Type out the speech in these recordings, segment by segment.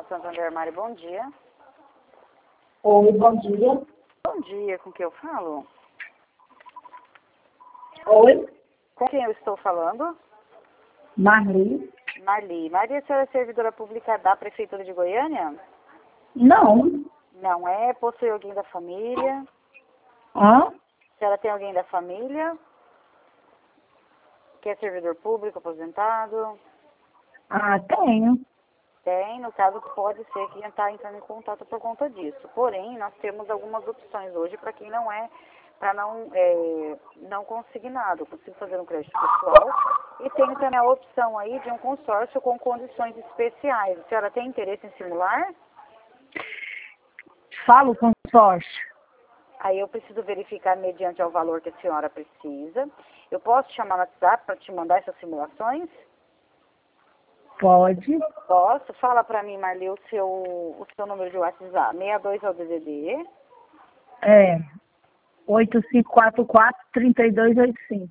Santander, Mari, bom dia. Oi, bom dia. Bom dia, com quem eu falo? Oi, Com quem eu estou falando? Marli. Marli. Maria, a senhora é servidora pública da Prefeitura de Goiânia? Não. Não é? Possui alguém da família? Hã? A senhora tem alguém da família? Que é servidor público, aposentado? Ah, tenho. Tem, no caso pode ser que está entrando em contato por conta disso. Porém, nós temos algumas opções hoje para quem não é, para não consignado. Consigo fazer um crédito pessoal. E tem também a opção aí de um consórcio com condições especiais. A senhora tem interesse em simular? Falo consórcio. Aí eu preciso verificar mediante ao valor que a senhora precisa. Eu posso te chamar no WhatsApp para te mandar essas simulações? Pode. Posso? Fala para mim, Marli, o seu número de WhatsApp. 62 é o DDD. É. 8544-3285.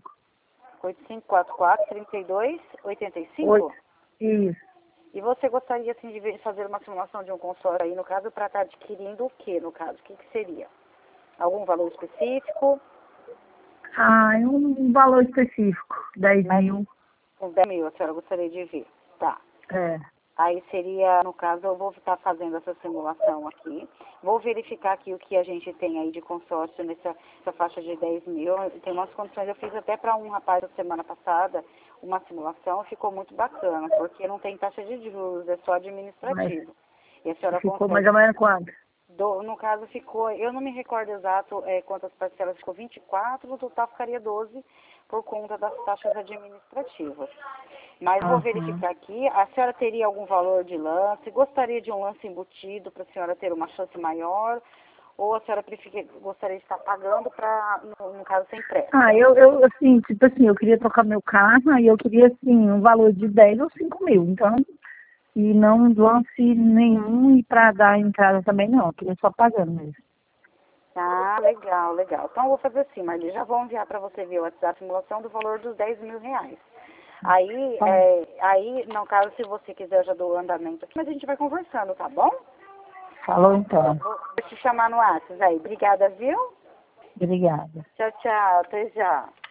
8544-3285? Isso. E você gostaria, assim, de fazer uma simulação de um consórcio aí, no caso, para estar adquirindo o quê, no caso? O que seria? Algum valor específico? Ah, é um valor específico. 10 mil. Com 10 mil, a senhora gostaria de ver. Tá. É. Aí seria, no caso, eu vou estar fazendo essa simulação aqui. Vou verificar aqui o que a gente tem aí de consórcio nessa faixa de 10 mil. Tem umas condições, eu fiz até para um rapaz na semana passada uma simulação, ficou muito bacana, porque não tem taxa de juros, é só administrativo. E a senhora Ficou consegue. mais ou menos quanto? No caso ficou, eu não me recordo exato quantas parcelas, ficou 24, no total ficaria 12 por conta das taxas administrativas. Mas vou verificar aqui, a senhora teria algum valor de lance, gostaria de um lance embutido para a senhora ter uma chance maior, ou a senhora gostaria de estar pagando para, no caso, sem empréstimo? Ah, eu, assim, tipo assim, eu queria trocar meu carro e eu queria, assim, um valor de 10 ou 5 mil. Então, e não lance nenhum e para dar entrada também não, eu queria só pagando mesmo. Ah, legal, legal. Então eu vou fazer assim, Marli, já vou enviar para você via WhatsApp a simulação do valor dos 10 mil reais. Aí, no caso, se você quiser, eu já dou o andamento aqui, mas a gente vai conversando, tá bom? Falou então. Vou te chamar no WhatsApp aí. Obrigada, viu? Obrigada. Tchau, tchau. Até já.